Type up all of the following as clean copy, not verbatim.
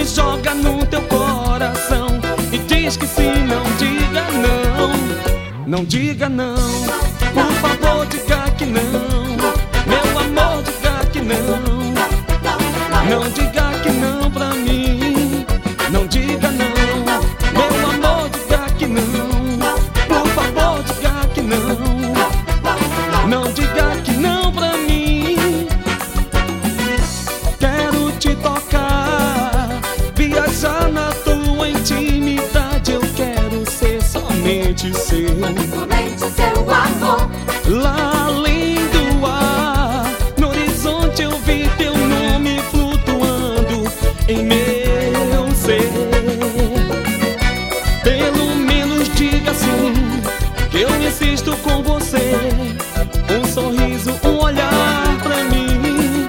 joga no teu coração e diz que sim. Não diga não, não diga não. Por favor, diga que não. Meu amor, diga que não. Não diga que não pra mim. Não diga não. Meu amor, diga que não. Por favor, diga que não. Não diga que não pra mim. Quero te tocar, viajar na tua intimidade. Eu quero ser somente seu, somente seu amor. Lá além do ar, no horizonte eu vi teu nome flutuando em meu ser. Pelo menos diga sim, que eu insisto com você. Um sorriso, um olhar pra mim.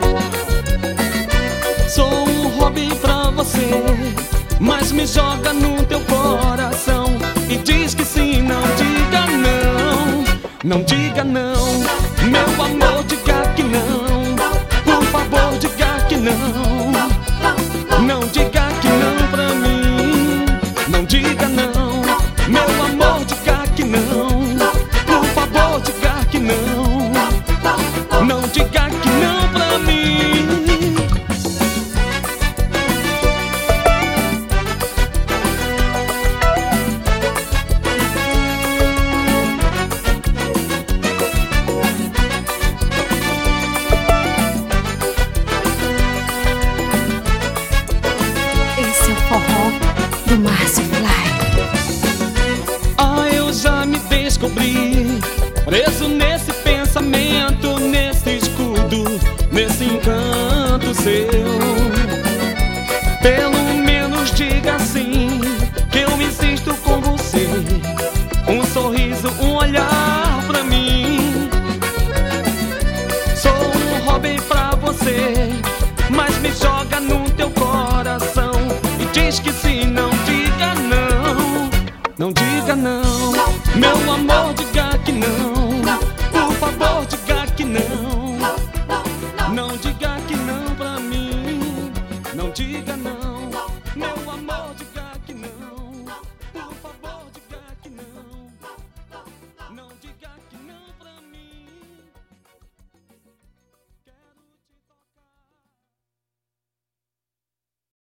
Sou um hobby pra você, mas me joga no teu coração e diz que sim. Não diga não, não diga não. Meu amor, diga que não. Por favor, diga que não. Não diga que não pra mim. Não diga não. Meu amor, diga que não. Por favor, diga que não. Não diga que não pra mim. Esse é o forró do Márcio Fly. Ah, eu já me descobri preso nesse pensamento, nesse escudo, nesse encanto seu.